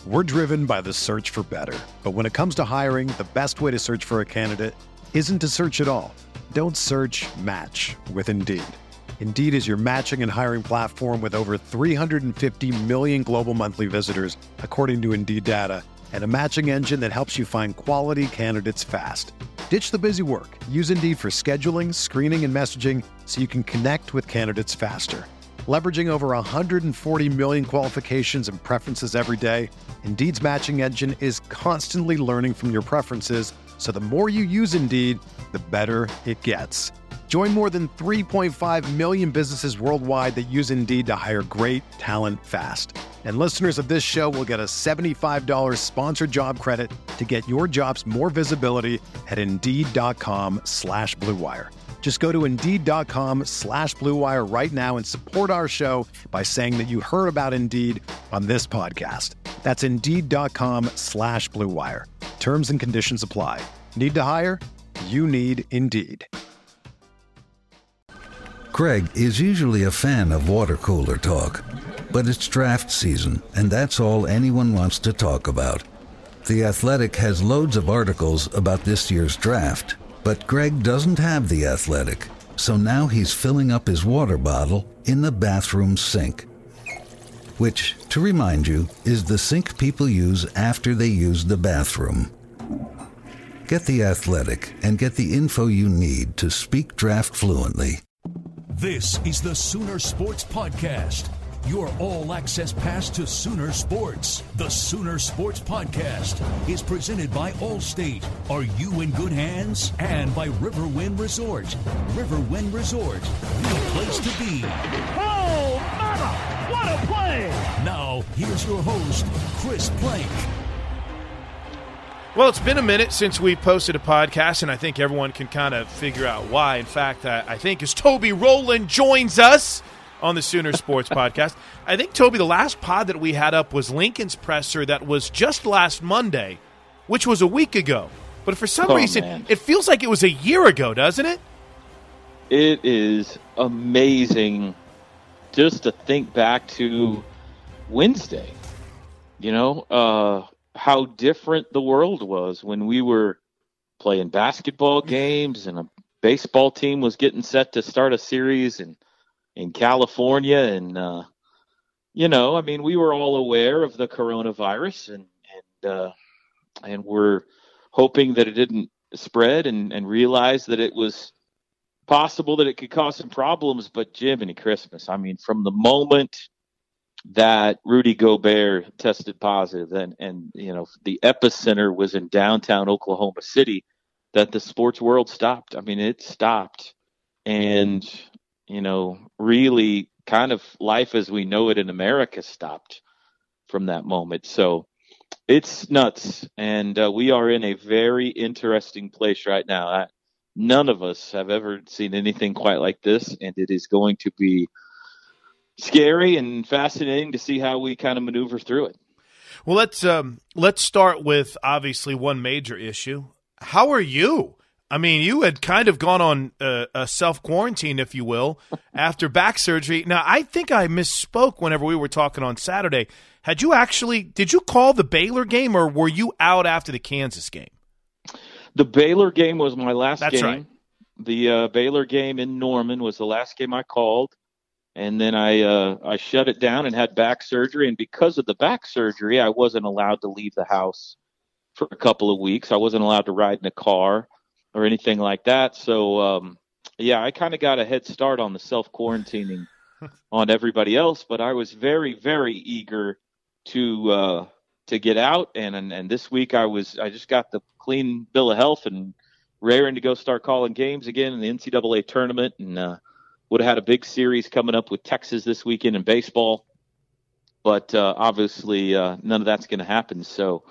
We're driven by the search for better. But when it comes to hiring, the best way to search for a candidate isn't to search at all. Don't search, match with Indeed. Indeed is your matching and hiring platform with over 350 million global monthly visitors, according to Indeed data, and a matching engine that helps you find quality candidates fast. Ditch the busy work. Use Indeed for scheduling, screening, and messaging so you can connect with candidates faster. Leveraging over 140 million qualifications and preferences every day, Indeed's matching engine is constantly learning from your preferences, so the more you use Indeed, the better it gets. Join more than 3.5 million businesses worldwide that use Indeed to hire great talent fast. And listeners of this show will get a $75 sponsored job credit to get your jobs more visibility at Indeed.com/Blue Wire. Just go to Indeed.com/Blue Wire right now and support our show by saying that you heard about Indeed on this podcast. That's Indeed.com/Blue Wire. Terms and conditions apply. Need to hire? You need Indeed. Greg is usually a fan of water cooler talk, but it's draft season, and that's all anyone wants to talk about. The Athletic has loads of articles about this year's draft, but Greg doesn't have The Athletic, so now he's filling up his water bottle in the bathroom sink. Which, to remind you, is the sink people use after they use the bathroom. Get The Athletic and get the info you need to speak draft fluently. This is the Sooner Sports Podcast, your all-access pass to Sooner Sports. The Sooner Sports Podcast is presented by Allstate. Are you in good hands? And by Riverwind Resort. Riverwind Resort, the place to be. Oh, mama! What a play! Now, here's your host, Chris Plank. Well, it's been a minute since we posted a podcast, and I think everyone can kind of figure out why. In fact, I think as Toby Rowland joins us on the Sooner Sports Podcast, I think, Toby, the last pod that we had up was Lincoln's presser that was just last Monday, which was a week ago. But for some reason, man, it feels like it was a year ago, doesn't it? It is amazing just to think back to Wednesday. You know, how different the world was when we were playing basketball games and a baseball team was getting set to start a series in California. And, you know, I mean, we were all aware of the coronavirus and we're hoping that it didn't spread and realize that it was possible that it could cause some problems. But Jiminy Christmas, I mean, from the moment that Rudy Gobert tested positive and you know, the epicenter was in downtown Oklahoma City, that the sports world stopped. I mean, it stopped. And, you know, really kind of life as we know it in America stopped from that moment. So it's nuts. And we are in a very interesting place right now. None of us have ever seen anything quite like this. And it is going to be scary and fascinating to see how we kind of maneuver through it. Well, let's start with obviously one major issue. How are you? I mean, you had kind of gone on a self-quarantine, if you will, after back surgery. Now, I think I misspoke whenever we were talking on Saturday. Did you call the Baylor game, or were you out after the Kansas game? The Baylor game was my last game. That's right. The Baylor game in Norman was the last game I called. And then I shut it down and had back surgery. And because of the back surgery, I wasn't allowed to leave the house for a couple of weeks. I wasn't allowed to ride in a car or anything like that. So, yeah, I kind of got a head start on the self-quarantining on everybody else. But I was very, very eager to get out. And this week I just got the clean bill of health and raring to go start calling games again in the NCAA tournament. And would have had a big series coming up with Texas this weekend in baseball, but obviously none of that's going to happen. So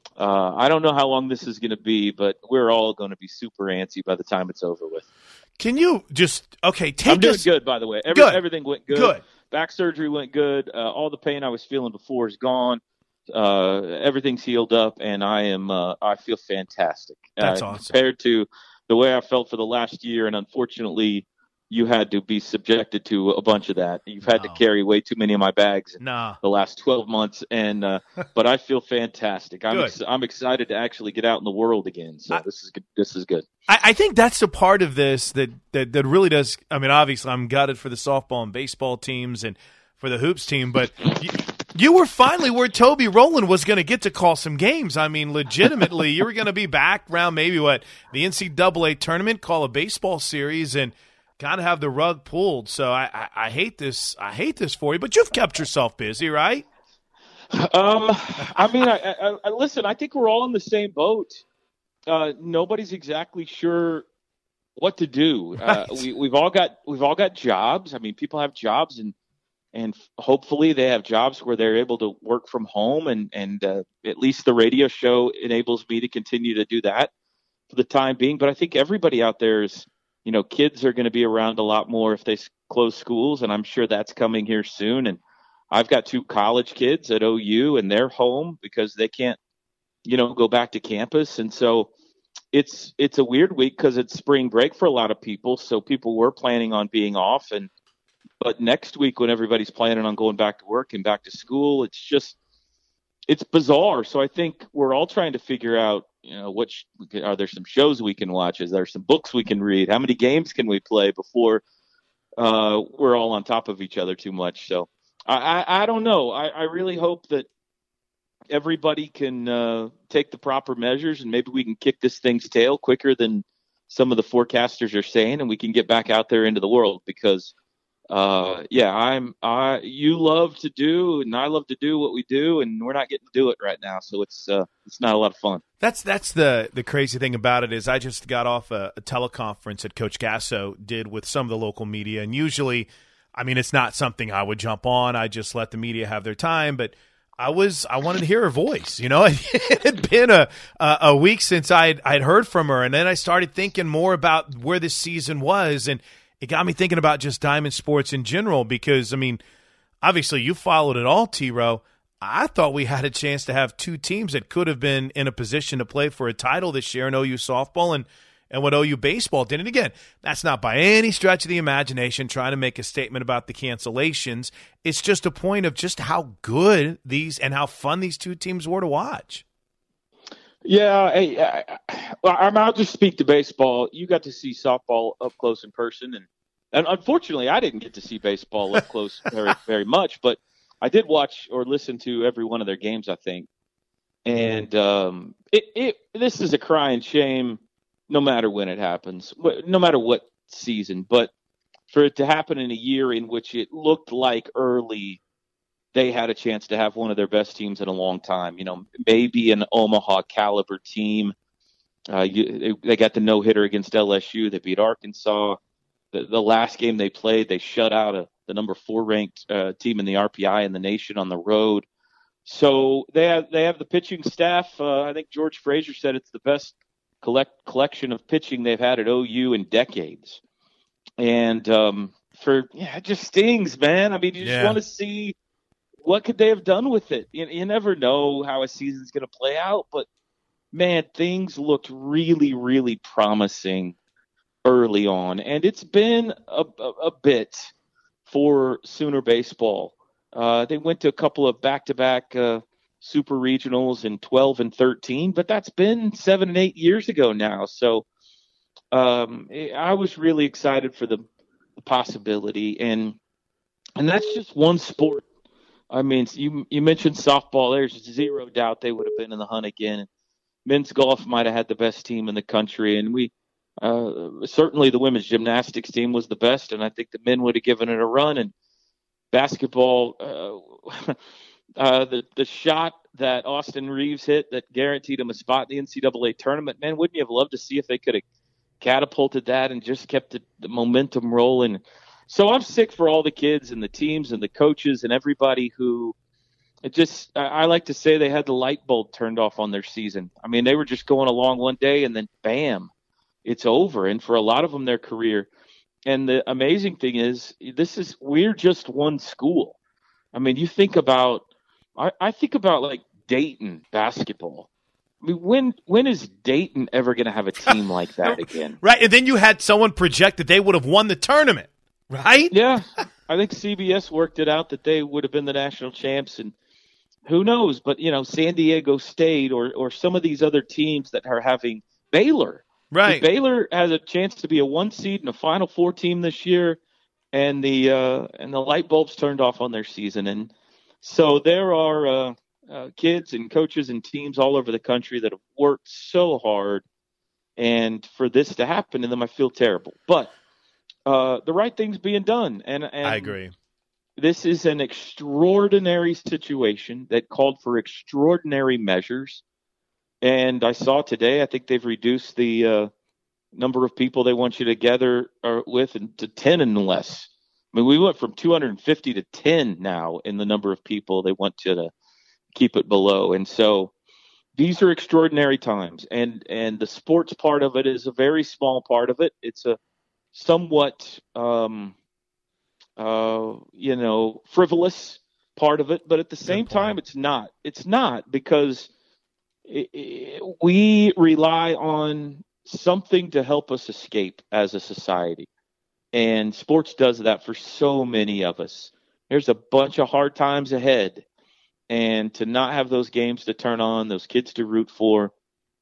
I don't know how long this is going to be, but we're all going to be super antsy by the time it's over with. Can you just I'm doing good, by the way. Everything went good. Good. Back surgery went good. All the pain I was feeling before is gone. Everything's healed up, and I feel fantastic. That's awesome. Compared to the way I felt for the last year, and unfortunately, you had to be subjected to a bunch of that. You've had to carry way too many of my bags the last 12 months, and but I feel fantastic. I'm excited to actually get out in the world again. So this is good. This is good. I think that's the part of this that really does. I mean, obviously, I'm gutted for the softball and baseball teams and for the hoops team, but you were finally where Toby Rowland was going to get to call some games. I mean, legitimately, you were going to be back around maybe the NCAA tournament, call a baseball series, and kind of have the rug pulled. So I hate this. I hate this for you, but you've kept yourself busy, right? I mean, I listen. I think we're all in the same boat. Nobody's exactly sure what to do. Right. We've all got jobs. I mean, people have jobs, and hopefully they have jobs where they're able to work from home, and at least the radio show enables me to continue to do that for the time being. But I think everybody out there is, kids are going to be around a lot more if they close schools, and I'm sure that's coming here soon. And I've got 2 college kids at OU, and they're home because they can't, go back to campus. And so it's a weird week because it's spring break for a lot of people. So people were planning on being off, but next week when everybody's planning on going back to work and back to school, it's bizarre. So I think we're all trying to figure out, are there some shows we can watch? Is there some books we can read? How many games can we play before we're all on top of each other too much? So I don't know. I really hope that everybody can take the proper measures, and maybe we can kick this thing's tail quicker than some of the forecasters are saying, and we can get back out there into the world because you love to do, and I love to do what we do, and we're not getting to do it right now. So it's not a lot of fun. That's the crazy thing about it is I just got off a teleconference that Coach Gasso did with some of the local media, and usually, I mean, it's not something I would jump on. I just let the media have their time, but I wanted to hear her voice. It had been a week since I'd heard from her, and then I started thinking more about where this season was, and it got me thinking about just Diamond sports in general because, I mean, obviously you followed it all, T-Row. I thought we had a chance to have 2 teams that could have been in a position to play for a title this year in OU softball and what OU baseball did. And again, that's not by any stretch of the imagination trying to make a statement about the cancellations. It's just a point of just how good these and how fun these 2 teams were to watch. Yeah, I'll just speak to baseball. You got to see softball up close in person, and unfortunately, I didn't get to see baseball up close very, very much. But I did watch or listen to every one of their games, I think. And this is a crying shame, no matter when it happens, no matter what season. But for it to happen in a year in which it looked like early they had a chance to have one of their best teams in a long time. Maybe an Omaha caliber team. They got the no-hitter against LSU. They beat Arkansas. The last game they played, they shut out the number 4 ranked team in the RPI in the nation on the road. So they have the pitching staff. I think George Frazier said it's the best collection of pitching they've had at OU in decades. And it just stings, man. I mean, you just want to see what could they have done with it? You never know how a season's going to play out, but man, things looked really, really promising early on, and it's been a bit for Sooner baseball. They went to a couple of back-to-back super regionals in 12 and 13, but that's been 7 and 8 years ago now. So I was really excited for the possibility, and that's just one sport. I mean, you mentioned softball. There's zero doubt they would have been in the hunt again. Men's golf might have had the best team in the country, and we certainly the women's gymnastics team was the best, and I think the men would have given it a run. And basketball, the shot that Austin Reeves hit that guaranteed him a spot in the NCAA tournament, man, wouldn't you have loved to see if they could have catapulted that and just kept the momentum rolling? So I'm sick for all the kids and the teams and the coaches and everybody who I like to say they had the light bulb turned off on their season. I mean, they were just going along one day and then bam, it's over. And for a lot of them, their career. And the amazing thing is we're just one school. I mean, you think about, I think about like Dayton basketball. I mean, when is Dayton ever going to have a team like that again? Right, and then you had someone project that they would have won the tournament, right? Yeah, I think CBS worked it out that they would have been the national champs, and who knows? But, San Diego State or some of these other teams that are having Baylor. Right. Baylor has a chance to be a 1 seed and a Final Four team this year, and the light bulbs turned off on their season. And so there are kids and coaches and teams all over the country that have worked so hard, and for this to happen to them, I feel terrible. But the right thing's being done, and I agree. This is an extraordinary situation that called for extraordinary measures. And I saw today, I think they've reduced the number of people they want you to gather with to 10 and less. I mean, we went from 250 to 10 now in the number of people they want you to keep it below. And so these are extraordinary times. And the sports part of it is a very small part of it. It's a somewhat frivolous part of it, but at the same time, it's not. It's not, because we rely on something to help us escape as a society, and sports does that for so many of us. There's a bunch of hard times ahead, and to not have those games to turn on, those kids to root for,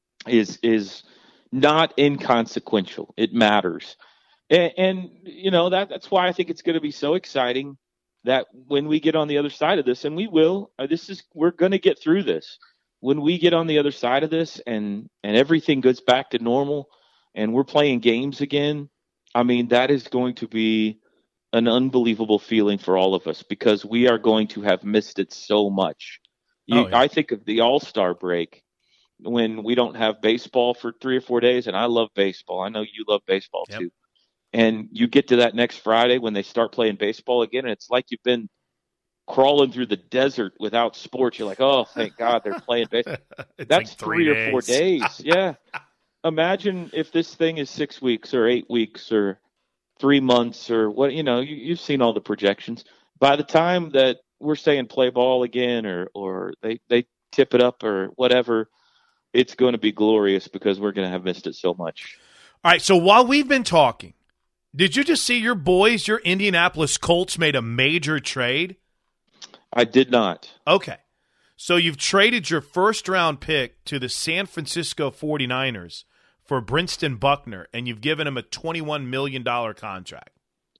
is not inconsequential. It matters. And that's why I think it's going to be so exciting that when we get on the other side of this, and we will, we're going to get through this. When we get on the other side of this and everything goes back to normal and we're playing games again, I mean, that is going to be an unbelievable feeling for all of us, because we are going to have missed it so much. I think of the All-Star break when we don't have baseball for 3 or 4 days, and I love baseball. I know you love baseball too. And you get to that next Friday when they start playing baseball again, and it's like you've been crawling through the desert without sports. You're like, oh, thank God they're playing baseball. That's like 3 or 4 days. Yeah. Imagine if this thing is 6 weeks or 8 weeks or 3 months or what, you've seen all the projections. By the time that we're saying play ball again or they tip it up or whatever, it's going to be glorious because we're going to have missed it so much. All right. So while we've been talking, did you just see your boys, your Indianapolis Colts, made a major trade? I did not. Okay. So you've traded your first-round pick to the San Francisco 49ers for Brinston Buckner, and you've given him a $21 million contract.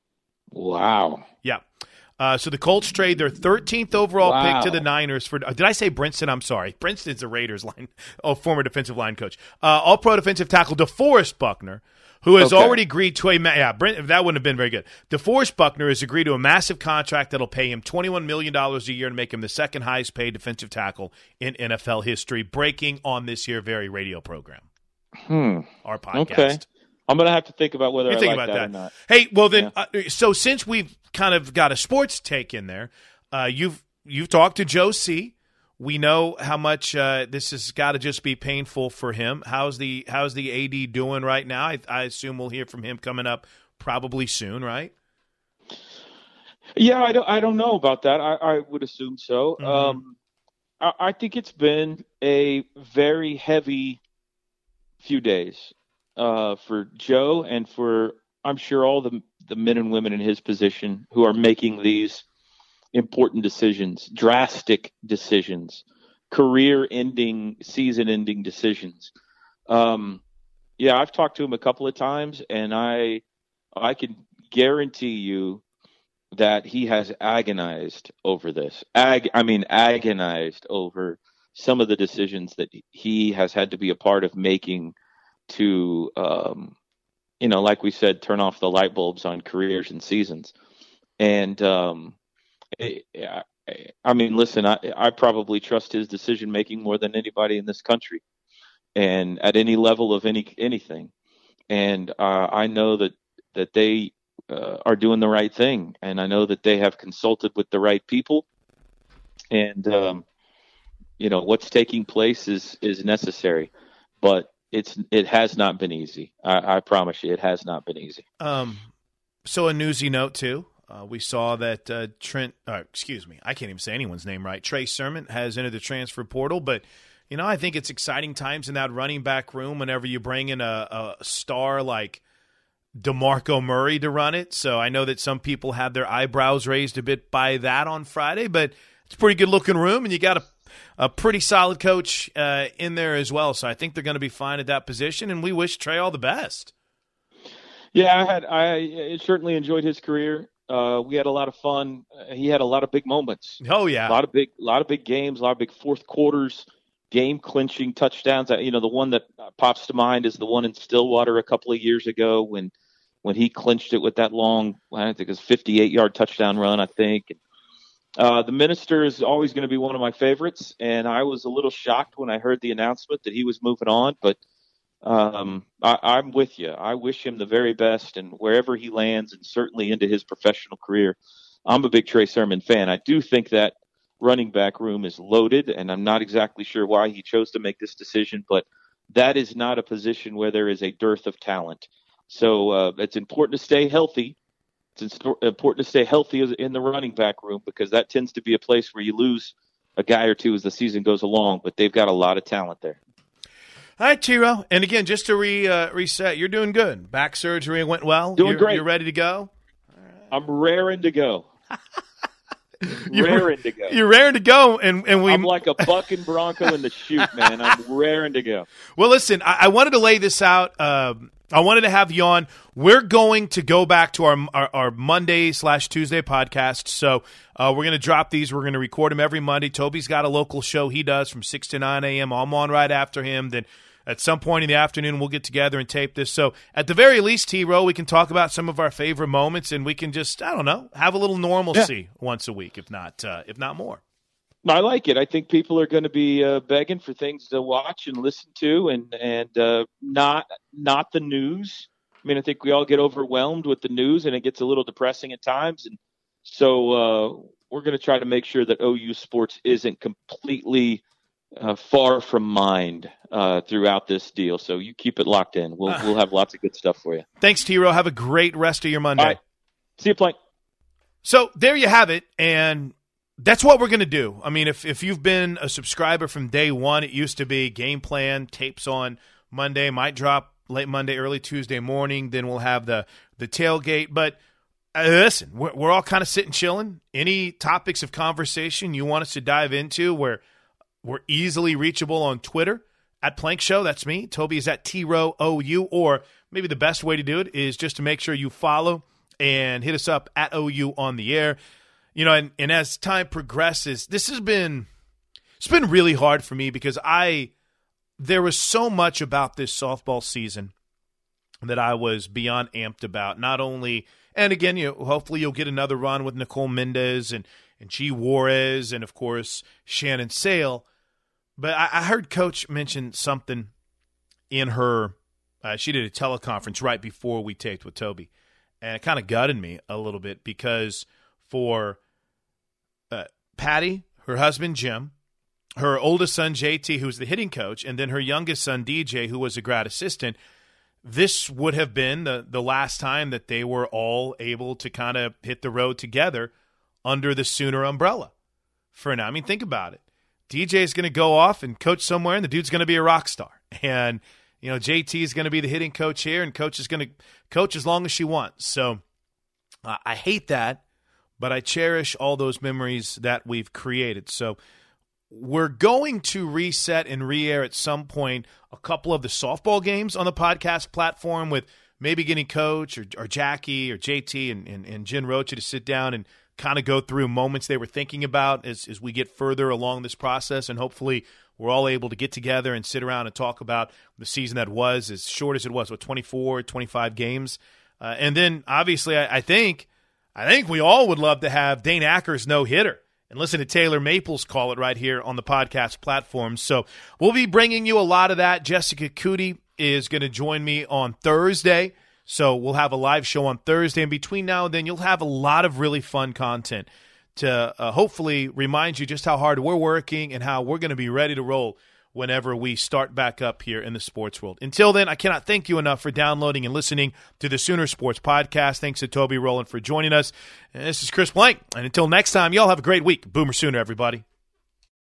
Wow. Yeah. So the Colts trade their 13th overall pick to the Niners for did I say Brinston? I'm sorry. Brinston's the Raiders former defensive line coach. All-pro defensive tackle DeForest Buckner, who has already agreed to that wouldn't have been very good. DeForest Buckner has agreed to a massive contract that'll pay him $21 million a year to make him the second highest paid defensive tackle in NFL history, breaking on this here very radio program. Our podcast. Okay. I'm going to have to think about whether I like that or not. Hey, well then, so since we've kind of got a sports take in there, you've talked to Joe C. We know how much this has got to just be painful for him. How's the AD doing right now? I assume we'll hear from him coming up probably soon, right? Yeah, I don't know about that. I would assume so. Mm-hmm. I think it's been a very heavy few days for Joe and for, I'm sure, all the men and women in his position who are making these important decisions, drastic decisions, career-ending, season-ending decisions. I've talked to him a couple of times, and I can guarantee you that he has agonized over this. Agonized over some of the decisions that he has had to be a part of making to, like we said, turn off the light bulbs on careers and seasons. And, listen, I probably trust his decision-making more than anybody in this country and at any level of anything. And I know that they are doing the right thing. And I know that they have consulted with the right people. And, what's taking place is necessary. But it has not been easy. I promise you, it has not been easy. So a newsy note, too. We saw that I can't even say anyone's name right. Trey Sermon has entered the transfer portal, but I think it's exciting times in that running back room whenever you bring in a star like DeMarco Murray to run it. So I know that some people had their eyebrows raised a bit by that on Friday, but it's a pretty good-looking room, and you got a pretty solid coach in there as well. So I think they're going to be fine at that position, and we wish Trey all the best. Yeah, I certainly enjoyed his career. We had a lot of fun. He had a lot of big moments. Oh yeah, a lot of big games, a lot of big fourth quarters, game-clinching touchdowns. The one that pops to mind is the one in Stillwater a couple of years ago when he clinched it with that long, I think it was 58-yard touchdown run, I think. The Minister is always going to be one of my favorites, and I was a little shocked when I heard the announcement that he was moving on, but I'm with you. I wish him the very best, and wherever he lands, and certainly into his professional career. I'm a big Trey Sermon fan. I do think that running back room is loaded, and I'm not exactly sure why he chose to make this decision, but that is not a position where there is a dearth of talent. So it's important to stay healthy. It's important to stay healthy in the running back room because that tends to be a place where you lose a guy or two as the season goes along, but they've got a lot of talent there. All right, Tiro. And again, just to reset, you're doing good. Back surgery went well. Doing great. You're ready to go? I'm raring to go. Raring to go. You're raring to go, and I'm like a bucking bronco in the chute, man. I'm raring to go. Well, listen, I wanted to lay this out. I wanted to have you on. We're going to go back to our Monday/Tuesday podcast. So we're going to drop these. We're going to record them every Monday. Toby's got a local show he does from 6 to 9 a.m. I'm on right after him. Then at some point in the afternoon, we'll get together and tape this. So at the very least, T-Row, we can talk about some of our favorite moments, and we can just, I don't know, have a little normalcy once a week, if not more. I like it. I think people are going to be begging for things to watch and listen to, and not the news. I mean, I think we all get overwhelmed with the news, and it gets a little depressing at times. And so we're going to try to make sure that OU sports isn't completely far from mind throughout this deal. So you keep it locked in. We'll have lots of good stuff for you. Thanks, T-Row. Have a great rest of your Monday. All right. See you, Plank. So there you have it, and that's what we're going to do. I mean, if you've been a subscriber from day one, it used to be game plan, tapes on Monday, might drop late Monday, early Tuesday morning. Then we'll have the tailgate. But listen, we're all kind of sitting chilling. Any topics of conversation you want us to dive into, we're easily reachable on Twitter at Plank Show. That's me. Toby is at TROOU. Or maybe the best way to do it is just to make sure you follow and hit us up at OU on the air. And as time progresses, it's been really hard for me because there was so much about this softball season that I was beyond amped about. Not only, and again, hopefully you'll get another run with Nicole Mendez and G. Juarez and, of course, Shannon Sale. But I heard Coach mention something in her she did a teleconference right before we taped with Toby. And it kind of gutted me a little bit because for Patty, her husband Jim, her oldest son JT, who's the hitting coach, and then her youngest son DJ, who was a grad assistant, this would have been the last time that they were all able to kind of hit the road together under the Sooner umbrella for now. I mean, think about it. DJ is going to go off and coach somewhere, and the dude's going to be a rock star. And, JT is going to be the hitting coach here, and coach is going to coach as long as she wants. So I hate that, but I cherish all those memories that we've created. So we're going to reset and re-air at some point a couple of the softball games on the podcast platform with maybe getting Coach or Jackie or JT and Jen Rocha to sit down and kind of go through moments they were thinking about as we get further along this process, and hopefully we're all able to get together and sit around and talk about the season that was, as short as it was, 24, 25 games. And then, obviously, I think we all would love to have Dane Acker's no-hitter and listen to Taylor Maples call it right here on the podcast platform. So we'll be bringing you a lot of that. Jessica Cootie is going to join me on Thursday. So we'll have a live show on Thursday. And between now and then, you'll have a lot of really fun content to hopefully remind you just how hard we're working and how we're going to be ready to roll whenever we start back up here in the sports world. Until then, I cannot thank you enough for downloading and listening to the Sooner Sports Podcast. Thanks to Toby Rowland for joining us. And this is Chris Blank. And until next time, y'all have a great week. Boomer Sooner, everybody.